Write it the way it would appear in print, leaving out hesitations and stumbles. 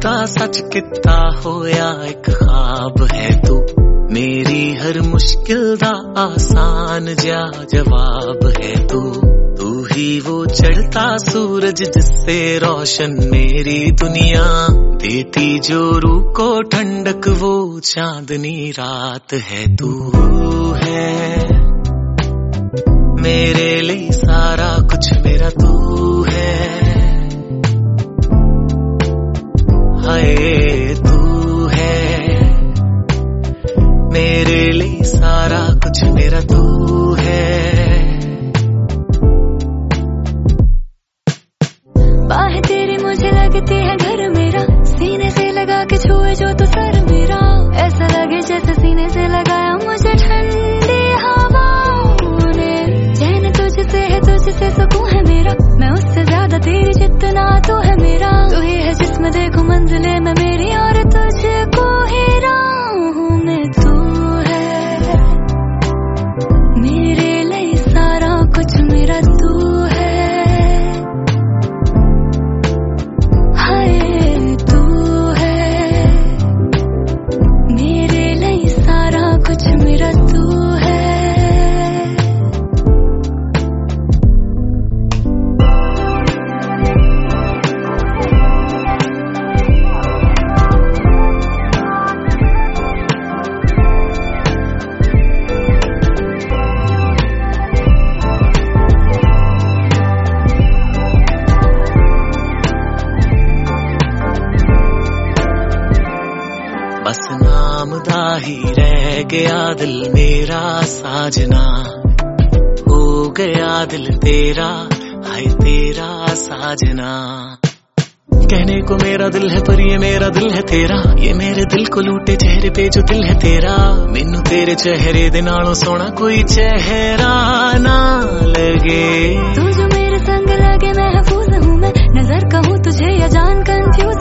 झूठा सच किता होया एक ख्वाब है तू, मेरी हर मुश्किल दा आसान जा जवाब है तू। तू ही वो चढ़ता सूरज जिससे रोशन मेरी दुनिया, देती जो रूह को ठंडक वो चांदनी रात है। तू है मेरे लिए सारा कुछ, मेरा तू है। हाय तू है मेरे लिए सारा कुछ, मेरा तू है। बाहें तेरी मुझे लगती है घर मेरा, सीने से लगा के छुए जो तो सर मेरा, ऐसा लगे जैसे सीने से लगाया मुझे ठंडी हवाओं ने। चैन तुझसे है, तुझसे सुकून है मेरा, मैं उससे ज्यादा तेरी जितना तू है मेरा। तू ही है जिसमें देखो मंजिलें मैं मेरी, और तुझको ही राहों में तू है। मेरे लिए सारा कुछ मेरा तू है। हाय तू है मेरे लिए सारा कुछ, मेरा तू है। बस नाम दा ही रह गया दिल मेरा साजना, हो गया दिल तेरा, हाय तेरा साजना। कहने को मेरा दिल है पर ये मेरा दिल है तेरा, ये मेरे दिल को लूटे चेहरे पे जो दिल है तेरा। मैनू तेरे चेहरे दे नालों सोना कोई चेहरा ना लगे। तू जो मेरे संग लगे महफूज हूँ मैं, नजर कहूँ तुझे या जान कंफ्यूज